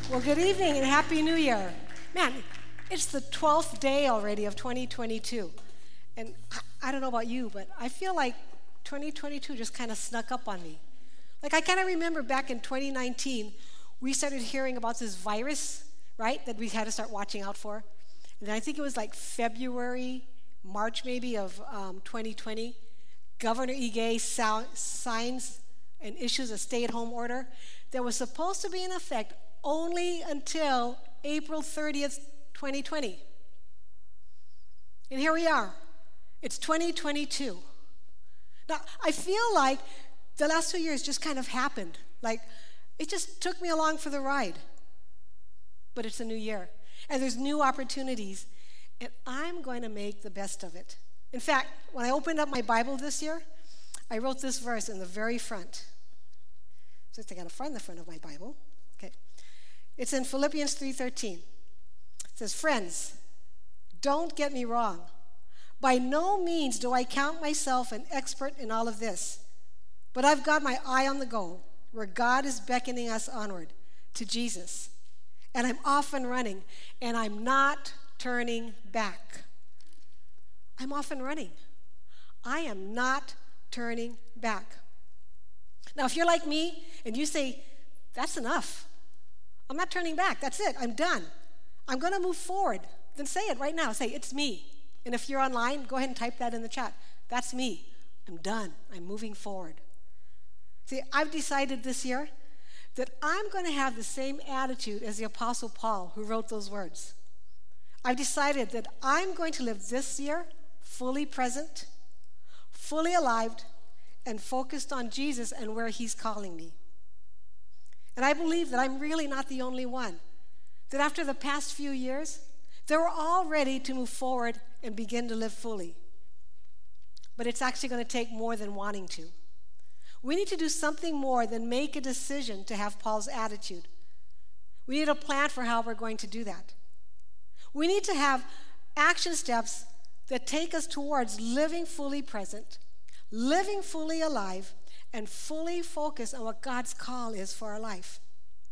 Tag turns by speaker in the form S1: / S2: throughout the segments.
S1: Well, good evening and Happy New Year. Man, it's the 12th day already of 2022. And I don't know about you, but I feel like 2022 just kind of snuck up on me. Like I kind of remember back in 2019, we started hearing about this virus, right, that we had to start watching out for. And then I think it was like February, March maybe of 2020. Governor Ige signs and issues a stay-at-home order that was supposed to be in effect only until April 30th, 2020. And here we are. It's 2022. Now, I feel like the last 2 years just kind of happened. Like, it just took me along for the ride. But it's a new year, and there's new opportunities, and I'm going to make the best of it. In fact, when I opened up my Bible this year, I wrote this verse in the very front. Since I got to find the front of my Bible. Okay. It's in Philippians 3:13. It says, "Friends, don't get me wrong. By no means do I count myself an expert in all of this, but I've got my eye on the goal, where God is beckoning us onward to Jesus. And I'm off and running, and I'm not turning back." I'm off and running. I am not turning back. Now, if you're like me and you say, "That's enough. I'm not turning back. That's it. I'm done. I'm going to move forward," then say it right now. Say, "It's me." And if you're online, go ahead and type that in the chat. That's me. I'm done. I'm moving forward. See, I've decided this year that I'm going to have the same attitude as the Apostle Paul, who wrote those words. I've decided that I'm going to live this year fully present, fully alive, and focused on Jesus and where he's calling me. And I believe that I'm really not the only one. That after the past few years, they were all ready to move forward and begin to live fully. But it's actually going to take more than wanting to. We need to do something more than make a decision to have Paul's attitude. We need a plan for how we're going to do that. We need to have action steps that take us towards living fully present, living fully alive, and fully focused on what God's call is for our life.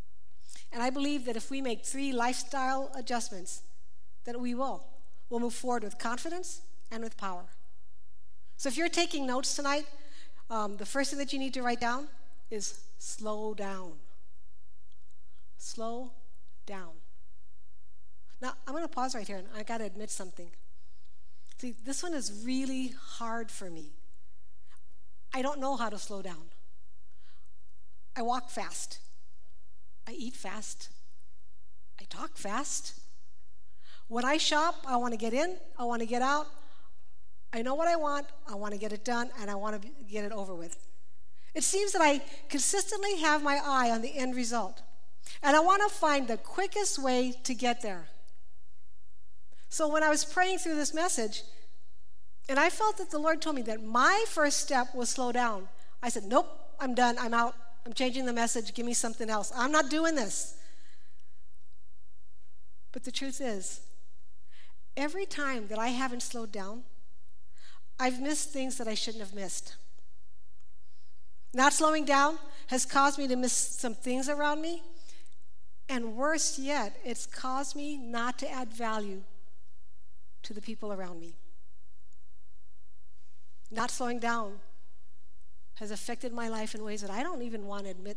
S1: And I believe that if we make 3 lifestyle adjustments, that we'll move forward with confidence and with power. So if you're taking notes tonight, the first thing that you need to write down is slow down. Slow down. Now, I'm going to pause right here, and I got to admit something. See, this one is really hard for me. I don't know how to slow down. I walk fast. I eat fast. I talk fast. When I shop, I want to get in, I want to get out. I know what I want to get it done, and I want to get it over with. It seems that I consistently have my eye on the end result, and I want to find the quickest way to get there. So when I was praying through this message, and I felt that the Lord told me that my first step was slow down, I said, "Nope, I'm done, I'm out, I'm changing the message, give me something else. I'm not doing this." But the truth is, every time that I haven't slowed down, I've missed things that I shouldn't have missed. Not slowing down has caused me to miss some things around me, and worse yet, it's caused me not to add value to the people around me. Not slowing down has affected my life in ways that I don't even want to admit.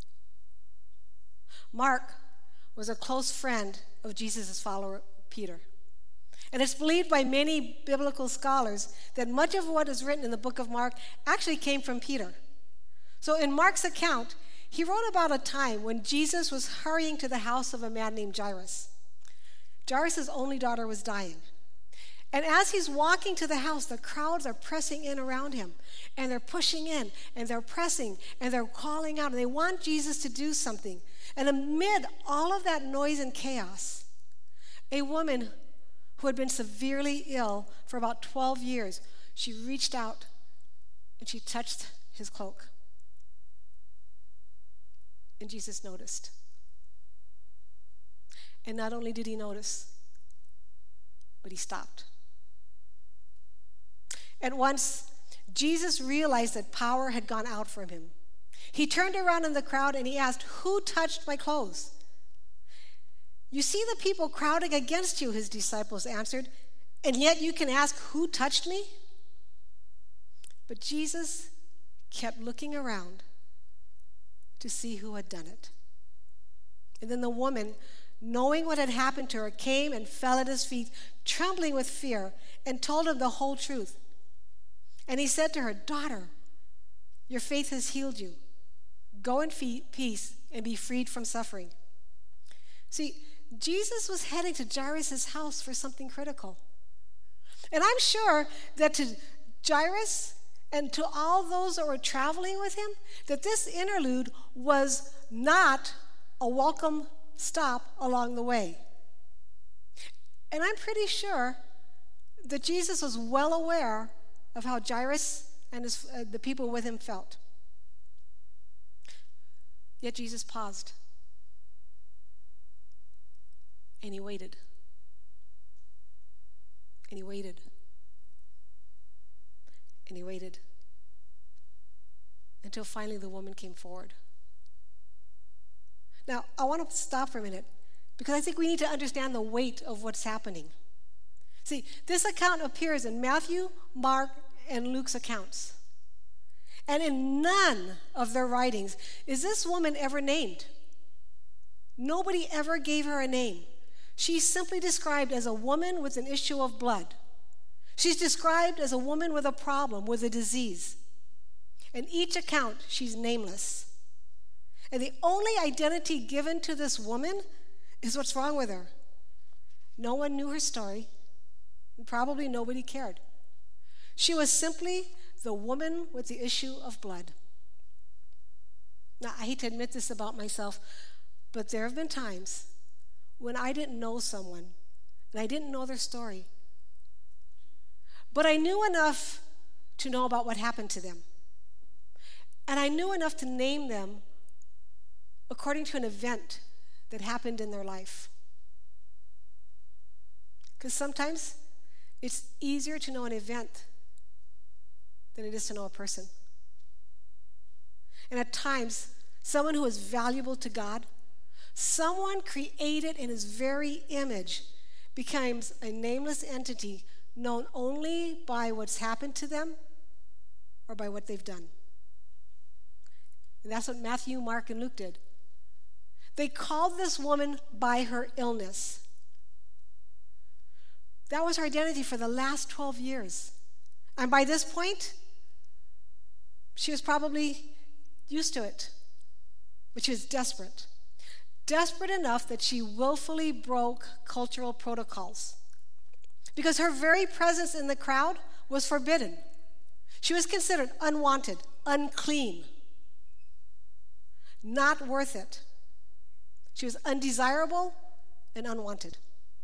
S1: Mark was a close friend of Jesus' follower, Peter. And it's believed by many biblical scholars that much of what is written in the book of Mark actually came from Peter. So in Mark's account, he wrote about a time when Jesus was hurrying to the house of a man named Jairus. Jairus' only daughter was dying. And as he's walking to the house, the crowds are pressing in around him. And they're pushing in, and they're pressing, and they're calling out, and they want Jesus to do something. And amid all of that noise and chaos, a woman who had been severely ill for about 12 years, she reached out and she touched his cloak. And Jesus noticed. And not only did he notice, but he stopped. At once, Jesus realized that power had gone out from him. He turned around in the crowd and he asked, "Who touched my clothes?" You see the people crowding against you, his disciples answered, and yet you can ask, who touched me? But Jesus kept looking around to see who had done it. And then the woman, knowing what had happened to her, came and fell at his feet, trembling with fear, and told him the whole truth. And he said to her, "Daughter, your faith has healed you. Go in peace and be freed from suffering." See, Jesus was heading to Jairus' house for something critical. And I'm sure that to Jairus and to all those that were traveling with him, that this interlude was not a welcome stop along the way. And I'm pretty sure that Jesus was well aware of how Jairus and the people with him felt. Yet Jesus paused. And he waited. And he waited. And he waited. Until finally the woman came forward. Now, I want to stop for a minute because I think we need to understand the weight of what's happening. See, this account appears in Matthew, Mark, and Luke's accounts. And in none of their writings is this woman ever named. Nobody ever gave her a name. She's simply described as a woman with an issue of blood. She's described as a woman with a problem, with a disease. In each account, she's nameless. And the only identity given to this woman is what's wrong with her. No one knew her story, and probably nobody cared. She was simply the woman with the issue of blood. Now, I hate to admit this about myself, but there have been times when I didn't know someone, and I didn't know their story. But I knew enough to know about what happened to them. And I knew enough to name them according to an event that happened in their life. Because sometimes it's easier to know an event than it is to know a person. And at times, someone who is valuable to God, someone created in his very image, becomes a nameless entity known only by what's happened to them or by what they've done. And that's what Matthew, Mark, and Luke did. They called this woman by her illness. That was her identity for the last 12 years. And by this point, she was probably used to it. But she was desperate. Desperate enough that she willfully broke cultural protocols. Because her very presence in the crowd was forbidden. She was considered unwanted, unclean, not worth it. She was undesirable and unwanted.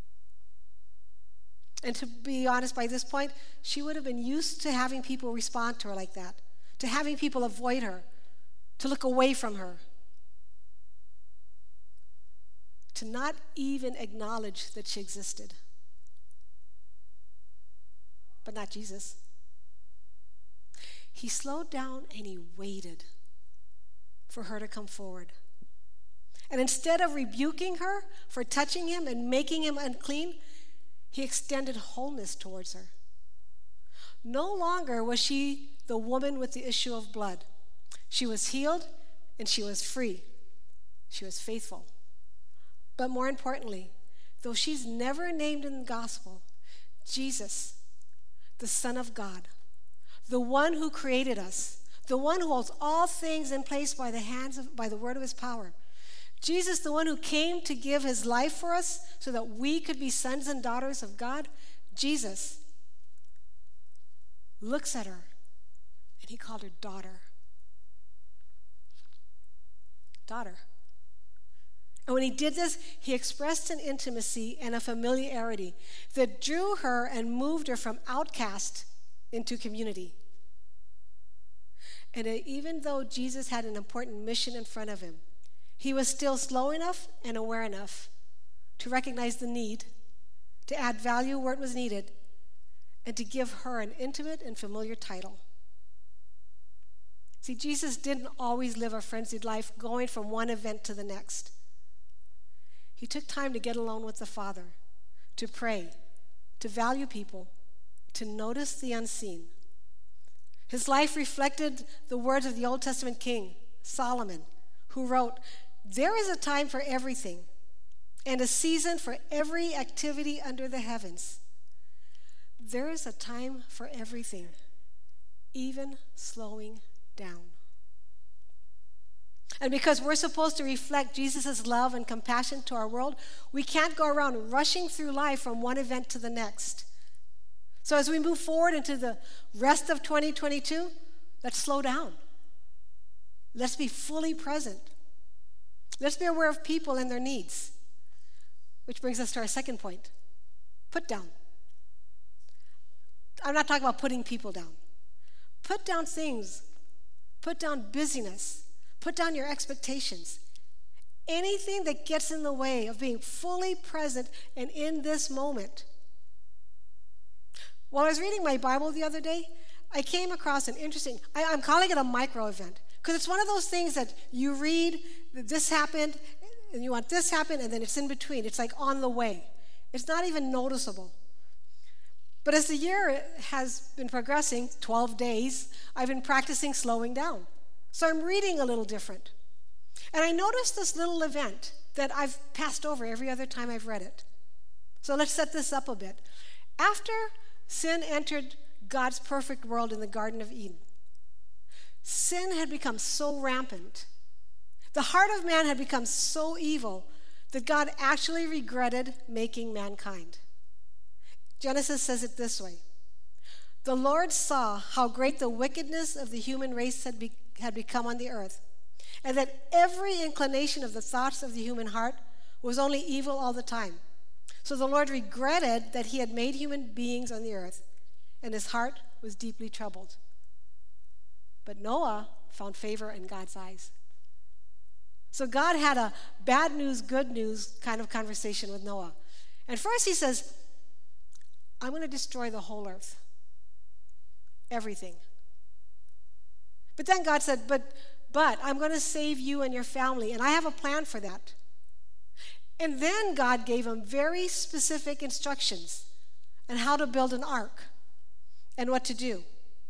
S1: And to be honest, by this point, she would have been used to having people respond to her like that, to having people avoid her, to look away from her, to not even acknowledge that she existed. But not Jesus. He slowed down and he waited for her to come forward. And instead of rebuking her for touching him and making him unclean, he extended wholeness towards her. No longer was she the woman with the issue of blood. She was healed and she was free. She was faithful. But more importantly, though she's never named in the gospel, Jesus, the Son of God, the one who created us, the one who holds all things in place by the word of his power, Jesus, the one who came to give his life for us so that we could be sons and daughters of God, Jesus looks at her and he called her daughter. Daughter. And when he did this, he expressed an intimacy and a familiarity that drew her and moved her from outcast into community. And even though Jesus had an important mission in front of him, he was still slow enough and aware enough to recognize the need, to add value where it was needed, and to give her an intimate and familiar title. See, Jesus didn't always live a frenzied life going from one event to the next. He took time to get alone with the Father, to pray, to value people, to notice the unseen. His life reflected the words of the Old Testament king, Solomon, who wrote, "There is a time for everything, and a season for every activity under the heavens." There is a time for everything, even slowing down. And because we're supposed to reflect Jesus' love and compassion to our world, we can't go around rushing through life from one event to the next. So as we move forward into the rest of 2022, let's slow down. Let's be fully present. Let's be aware of people and their needs. Which brings us to our second point. Put down. I'm not talking about putting people down. Put down things. Put down busyness. Put down your expectations. Anything that gets in the way of being fully present and in this moment. While I was reading my Bible the other day, I came across an interesting, I'm calling it a micro event, because it's one of those things that you read, this happened, and you want this happen, and then it's in between. It's like on the way. It's not even noticeable. But as the year has been progressing, 12 days, I've been practicing slowing down. So I'm reading a little different. And I noticed this little event that I've passed over every other time I've read it. So let's set this up a bit. After sin entered God's perfect world in the Garden of Eden, sin had become so rampant. The heart of man had become so evil that God actually regretted making mankind. Genesis says it this way: "The Lord saw how great the wickedness of the human race had become on the earth, and that every inclination of the thoughts of the human heart was only evil all the time. So the Lord regretted that he had made human beings on the earth, and his heart was deeply troubled. But Noah found favor in God's eyes." So God had a bad news, good news kind of conversation with Noah. And first he says, "I'm going to destroy the whole earth. Everything." But then God said, but I'm going to save you and your family, and I have a plan for that. And then God gave him very specific instructions on how to build an ark and what to do.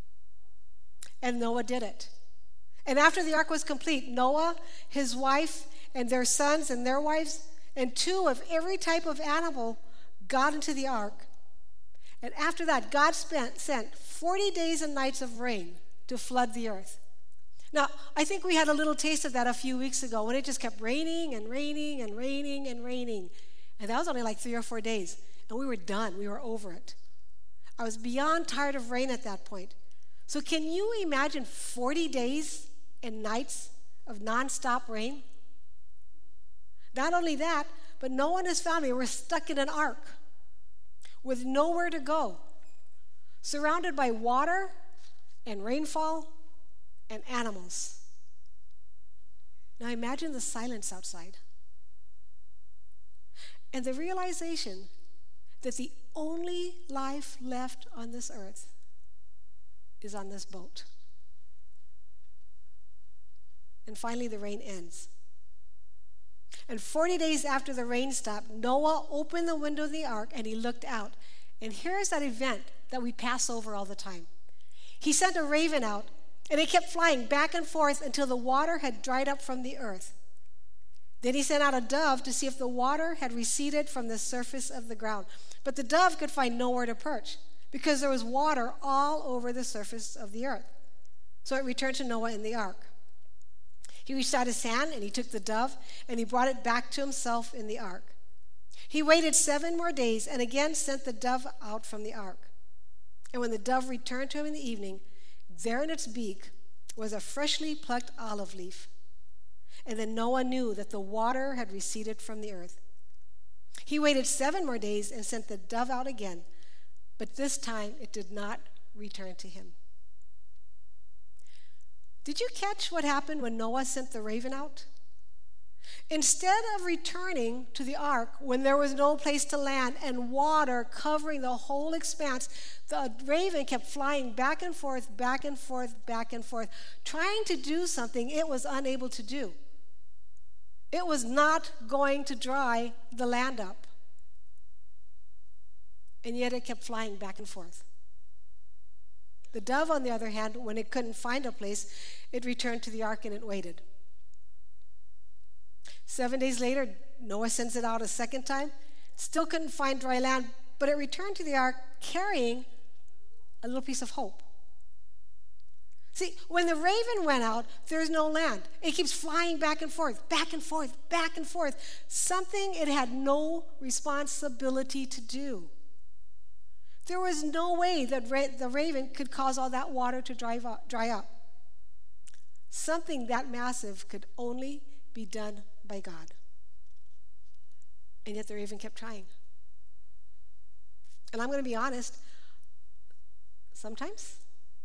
S1: And Noah did it. And after the ark was complete, Noah, his wife, and their sons and their wives, and 2 of every type of animal got into the ark. And after that, God sent 40 days and nights of rain to flood the earth. Now, I think we had a little taste of that a few weeks ago when it just kept raining and raining and raining and raining. And that was only like 3 or 4 days. And we were done. We were over it. I was beyond tired of rain at that point. So can you imagine 40 days and nights of nonstop rain? Not only that, but Noah and his family were stuck in an ark with nowhere to go, surrounded by water and rainfall and animals. Now imagine the silence outside and the realization that the only life left on this earth is on this boat. And finally the rain ends. And 40 days after the rain stopped, Noah opened the window of the ark and he looked out. And here's that event that we pass over all the time. He sent a raven out, and it kept flying back and forth until the water had dried up from the earth. Then he sent out a dove to see if the water had receded from the surface of the ground. But the dove could find nowhere to perch because there was water all over the surface of the earth. So it returned to Noah in the ark. He reached out his hand and he took the dove and he brought it back to himself in the ark. He waited 7 more days and again sent the dove out from the ark. And when the dove returned to him in the evening, there in its beak was a freshly plucked olive leaf. And then Noah knew that the water had receded from the earth. He waited 7 more days and sent the dove out again, but this time it did not return to him. Did you catch what happened when Noah sent the raven out? Instead of returning to the ark when there was no place to land and water covering the whole expanse, the raven kept flying back and forth, back and forth, back and forth, trying to do something it was unable to do. It was not going to dry the land up. And yet it kept flying back and forth. The dove, on the other hand, when it couldn't find a place, it returned to the ark and it waited. 7 days later, Noah sends it out a second time. Still couldn't find dry land, but it returned to the ark carrying a little piece of hope. See, when the raven went out, there's no land. It keeps flying back and forth, back and forth, back and forth. Something it had no responsibility to do. There was no way that the raven could cause all that water to dry up. Something that massive could only be done by God. And yet the raven kept trying. And I'm going to be honest, sometimes,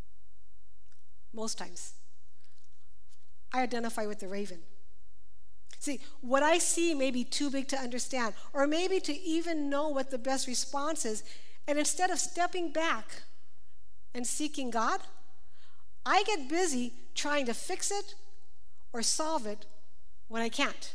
S1: most times, I identify with the raven. See, what I see may be too big to understand, or maybe to even know what the best response is. And instead of stepping back and seeking God, I get busy trying to fix it or solve it when I can't.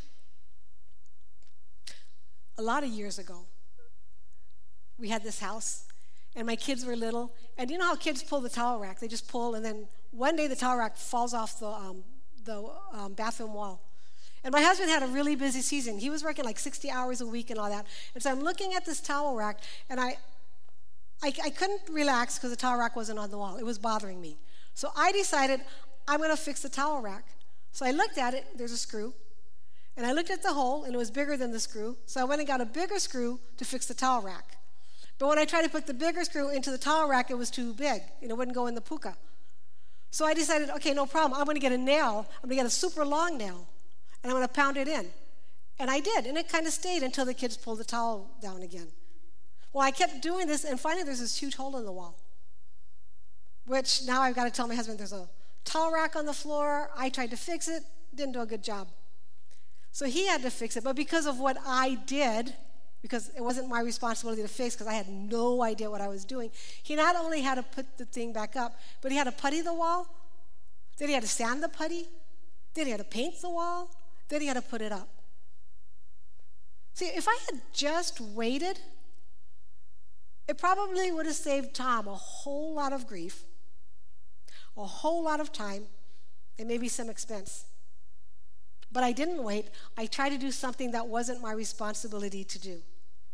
S1: A lot of years ago, we had this house, and my kids were little. And you know how kids pull the towel rack? They just pull, and then one day the towel rack falls off the bathroom wall. And my husband had a really busy season. He was working like 60 hours a week and all that. And so I'm looking at this towel rack, and I couldn't relax because the towel rack wasn't on the wall. It was bothering me. So I decided I'm going to fix the towel rack. So I looked at it. There's a screw. And I looked at the hole, and it was bigger than the screw. So I went and got a bigger screw to fix the towel rack. But when I tried to put the bigger screw into the towel rack, it was too big. It wouldn't go in the puka. So I decided, okay, no problem. I'm going to get a nail. I'm going to get a super long nail. And I'm going to pound it in. And I did. And it kind of stayed until the kids pulled the towel down again. Well, I kept doing this, and finally there's this huge hole in the wall, which now I've got to tell my husband there's a towel rack on the floor. I tried to fix it, didn't do a good job. So he had to fix it, but because of what I did, because it wasn't my responsibility to fix because I had no idea what I was doing, he not only had to put the thing back up, but he had to putty the wall, then he had to sand the putty, then he had to paint the wall, then he had to put it up. See, if I had just waited, it probably would have saved Tom a whole lot of grief, a whole lot of time, and maybe some expense. But I didn't wait. I tried to do something that wasn't my responsibility to do.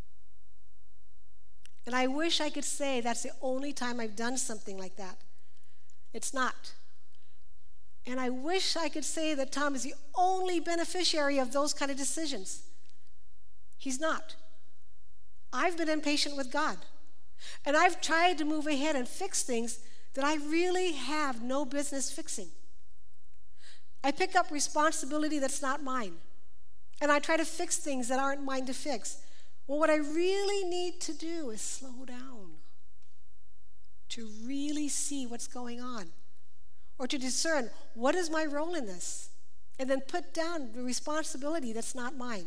S1: And I wish I could say that's the only time I've done something like that. It's not. And I wish I could say that Tom is the only beneficiary of those kind of decisions. He's not. I've been impatient with God. And I've tried to move ahead and fix things that I really have no business fixing. I pick up responsibility that's not mine. And I try to fix things that aren't mine to fix. Well, what I really need to do is slow down, to really see what's going on, or to discern what is my role in this, and then put down the responsibility that's not mine.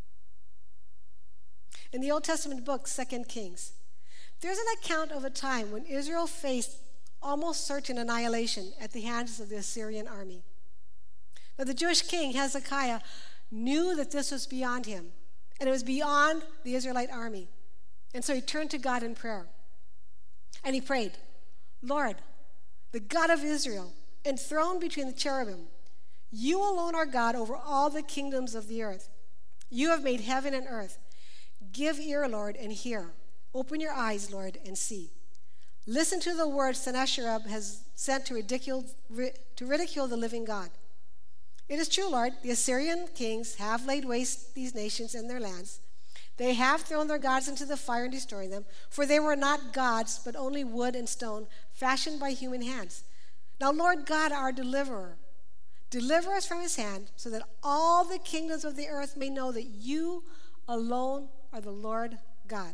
S1: In the Old Testament book, 2 Kings, there's an account of a time when Israel faced almost certain annihilation at the hands of the Assyrian army. Now, the Jewish king, Hezekiah, knew that this was beyond him, and it was beyond the Israelite army. And so he turned to God in prayer. And he prayed, Lord, the God of Israel, enthroned between the cherubim, you alone are God over all the kingdoms of the earth. You have made heaven and earth. Give ear, Lord, and hear. Open your eyes, Lord, and see. Listen to the words Sennacherib has sent to ridicule the living God. It is true, Lord, the Assyrian kings have laid waste these nations and their lands. They have thrown their gods into the fire and destroyed them, for they were not gods, but only wood and stone, fashioned by human hands. Now, Lord God, our deliverer, deliver us from his hand, so that all the kingdoms of the earth may know that you alone are the Lord God.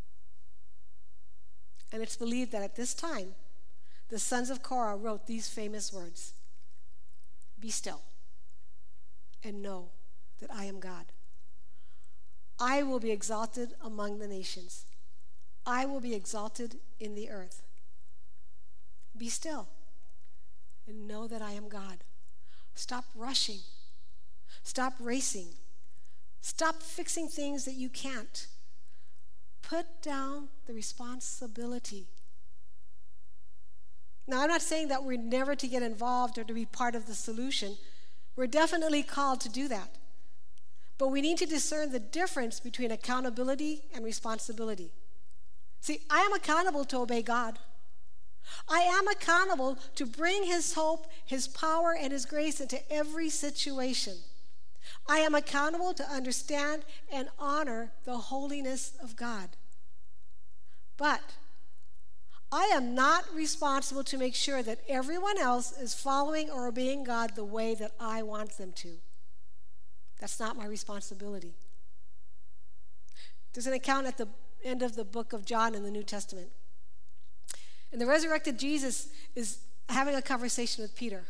S1: And it's believed that at this time, the sons of Korah wrote these famous words, Be still and know that I am God. I will be exalted among the nations. I will be exalted in the earth. Be still and know that I am God. Stop rushing. Stop racing. Stop fixing things that you can't. Put down the responsibility. Now, I'm not saying that we're never to get involved or to be part of the solution. We're definitely called to do that. But we need to discern the difference between accountability and responsibility. See, I am accountable to obey God. I am accountable to bring His hope, His power, and His grace into every situation. I am accountable to understand and honor the holiness of God. But I am not responsible to make sure that everyone else is following or obeying God the way that I want them to. That's not my responsibility. There's an account at the end of the book of John in the New Testament. And the resurrected Jesus is having a conversation with Peter.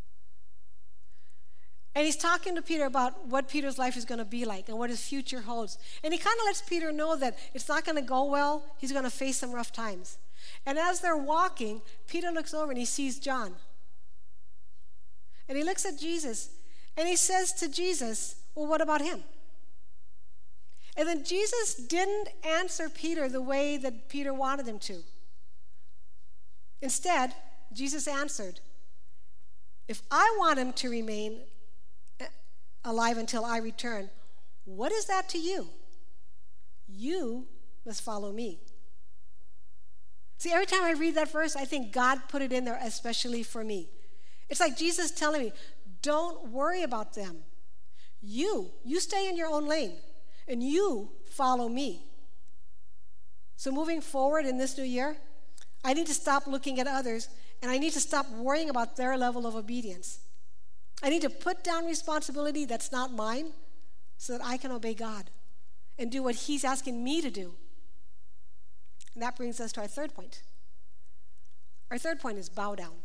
S1: And he's talking to Peter about what Peter's life is going to be like and what his future holds. And he kind of lets Peter know that it's not going to go well. He's going to face some rough times. And as they're walking, Peter looks over and he sees John. And he looks at Jesus and he says to Jesus, well, what about him? And then Jesus didn't answer Peter the way that Peter wanted him to. Instead, Jesus answered, if I want him to remain alive until I return, what is that to you? You must follow me. See, every time I read that verse, I think God put it in there especially for me. It's like Jesus telling me, don't worry about them. You stay in your own lane, and you follow me. So moving forward in this new year, I need to stop looking at others, and I need to stop worrying about their level of obedience. I need to put down responsibility that's not mine so that I can obey God and do what He's asking me to do. And that brings us to our third point. Our third point is bow down.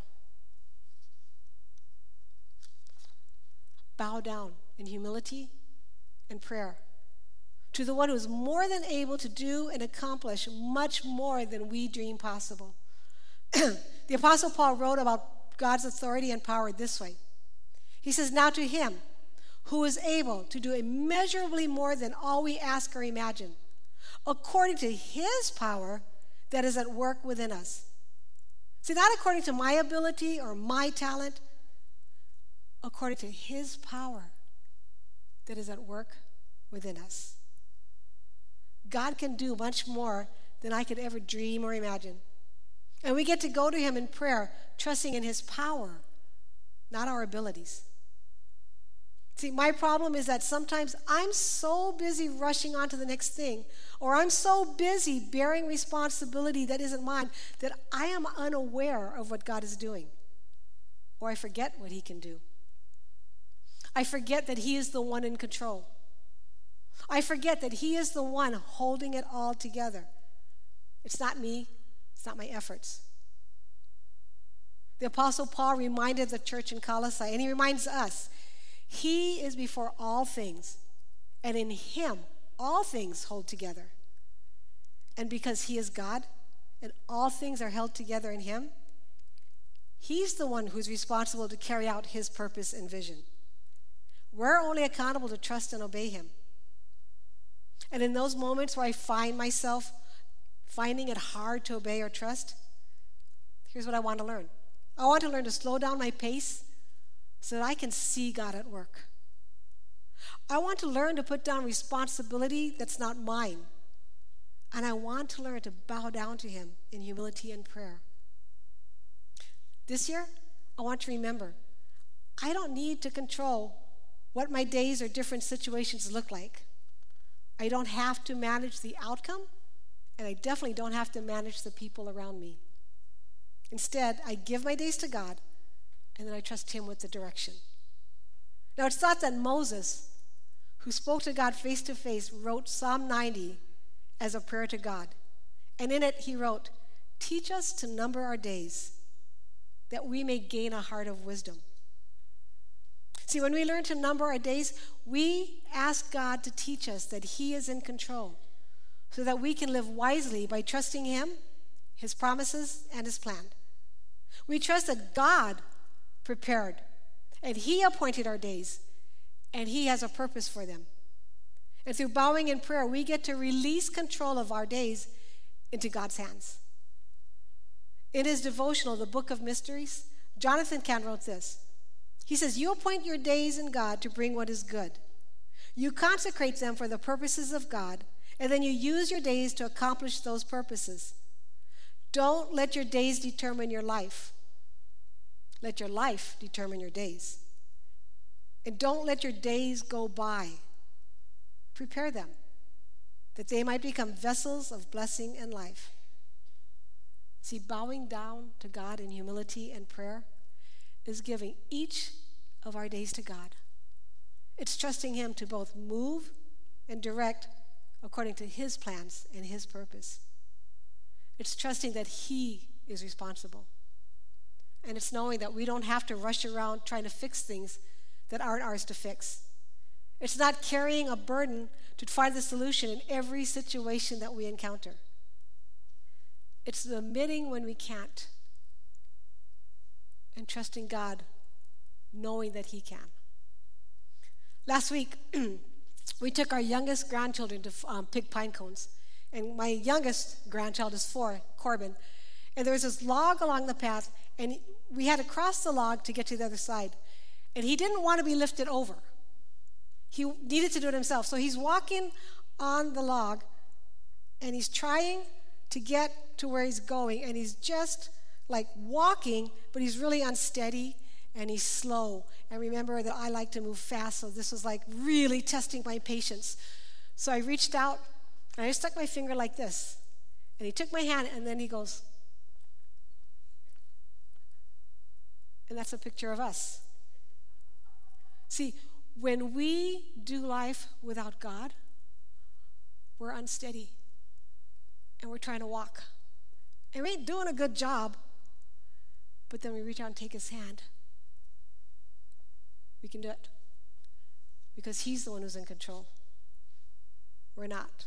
S1: Bow down in humility and prayer to the one who is more than able to do and accomplish much more than we dream possible. The Apostle Paul wrote about God's authority and power this way. He says, now to Him who is able to do immeasurably more than all we ask or imagine, according to His power that is at work within us. See, not according to my ability or my talent, according to His power that is at work within us. God can do much more than I could ever dream or imagine. And we get to go to Him in prayer, trusting in His power, not our abilities. See, my problem is that sometimes I'm so busy rushing on to the next thing, or I'm so busy bearing responsibility that isn't mine, that I am unaware of what God is doing. Or I forget what He can do. I forget that He is the one in control. I forget that He is the one holding it all together. It's not me. It's not my efforts. The Apostle Paul reminded the church in Colossae, and he reminds us, He is before all things, and in Him all things hold together. And because He is God, and all things are held together in Him, He's the one who's responsible to carry out His purpose and vision. We're only accountable to trust and obey Him. And in those moments where I find myself finding it hard to obey or trust, here's what I want to learn. I want to learn to slow down my pace so that I can see God at work. I want to learn to put down responsibility that's not mine. And I want to learn to bow down to Him in humility and prayer. This year, I want to remember, I don't need to control what my days or different situations look like. I don't have to manage the outcome, and I definitely don't have to manage the people around me. Instead, I give my days to God, and then I trust Him with the direction. Now, it's thought that Moses, who spoke to God face to face, wrote Psalm 90 as a prayer to God. And in it, he wrote, "Teach us to number our days, that we may gain a heart of wisdom." See, when we learn to number our days, we ask God to teach us that He is in control, so that we can live wisely by trusting Him, His promises, and His plan. We trust that God prepared, and He appointed our days, and he has a purpose for them. And through bowing in prayer, we get to release control of our days into God's hands. In his devotional, The Book of Mysteries, Jonathan Cahn wrote this. He says, you appoint your days in God to bring what is good. You consecrate them for the purposes of God, and then you use your days to accomplish those purposes. Don't let your days determine your life. Let your life determine your days. And don't let your days go by. Prepare them, that they might become vessels of blessing and life. See, bowing down to God in humility and prayer is giving each of our days to God. It's trusting him to both move and direct according to his plans and his purpose. It's trusting that he is responsible. And it's knowing that we don't have to rush around trying to fix things that aren't ours to fix. It's not carrying a burden to find the solution in every situation that we encounter. It's admitting when we can't and trusting God, knowing that he can. Last week, we took our youngest grandchildren to pick pine cones. And my youngest grandchild is 4, Corbin. And there was this log along the path, and we had to cross the log to get to the other side. And he didn't want to be lifted over. He needed to do it himself. So he's walking on the log, and he's trying to get to where he's going. And he's just like walking, but he's really unsteady, and he's slow. And remember that I like to move fast, so this was like really testing my patience. So I reached out, and I stuck my finger like this. And he took my hand, and then he goes. And that's a picture of us. See, when we do life without God, we're unsteady. And we're trying to walk. And we ain't doing a good job. But then we reach out and take his hand. We can do it. Because he's the one who's in control. We're not.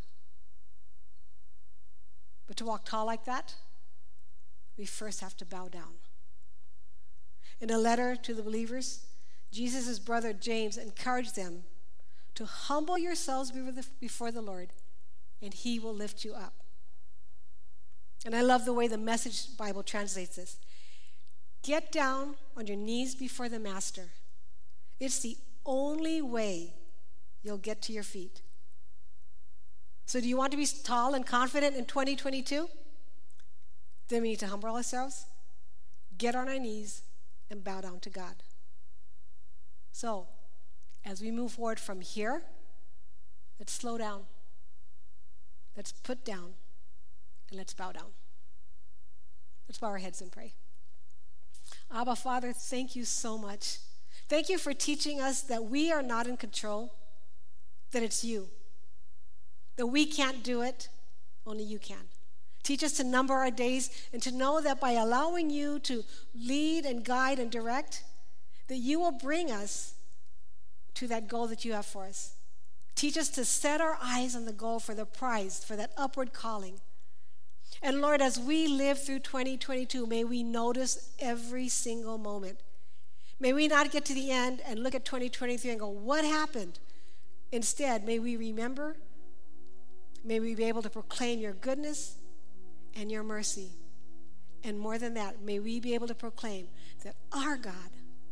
S1: But to walk tall like that, we first have to bow down. In a letter to the believers, Jesus' brother James encouraged them to humble yourselves before the Lord, and he will lift you up. And I love the way the Message Bible translates this. Get down on your knees before the Master. It's the only way you'll get to your feet. So do you want to be tall and confident in 2022? Then we need to humble ourselves, get on our knees, and bow down to God. So, as we move forward from here, let's slow down. Let's put down, and let's bow down. Let's bow our heads and pray. Abba, Father, thank you so much. Thank you for teaching us that we are not in control, that it's you. That we can't do it, only you can. Teach us to number our days and to know that by allowing you to lead and guide and direct, that you will bring us to that goal that you have for us. Teach us to set our eyes on the goal for the prize, for that upward calling. And Lord, as we live through 2022, may we notice every single moment. May we not get to the end and look at 2023 and go, what happened? Instead, may we remember, may we be able to proclaim your goodness and your mercy. And more than that, may we be able to proclaim that our God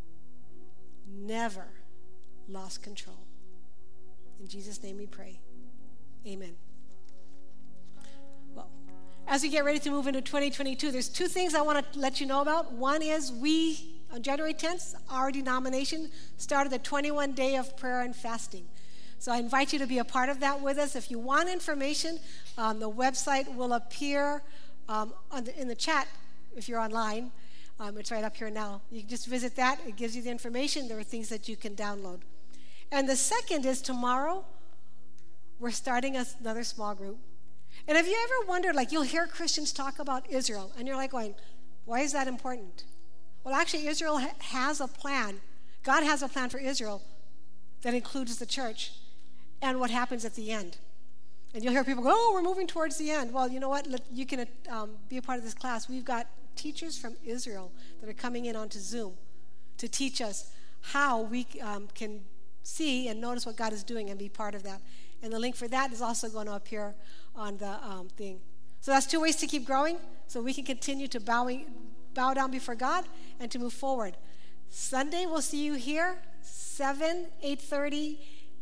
S1: never lost control. In Jesus' name we pray. Amen. Well, as we get ready to move into 2022, there's 2 things I want to let you know about. One is on January 10th, our denomination started a 21-day of prayer and fasting. So I invite you to be a part of that with us. If you want information, the website will appear in the chat if you're online. It's right up here now. You can just visit that. It gives you the information. There are things that you can download. And the second is tomorrow, we're starting another small group. And have you ever wondered, like you'll hear Christians talk about Israel, and you're like going, why is that important? Well, actually, Israel has a plan. God has a plan for Israel that includes the church and what happens at the end. And you'll hear people go, oh, we're moving towards the end. Well, you know what? You can be a part of this class. We've got teachers from Israel that are coming in onto Zoom to teach us how we can see and notice what God is doing and be part of that. And the link for that is also going to appear on the thing. So that's 2 ways to keep growing, so we can continue to bow down before God and to move forward. Sunday, we'll see you here, 7, 8:30,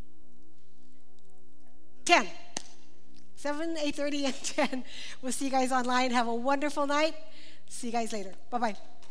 S1: 10. 7, 8:30, and 10. We'll see you guys online. Have a wonderful night. See you guys later. Bye-bye.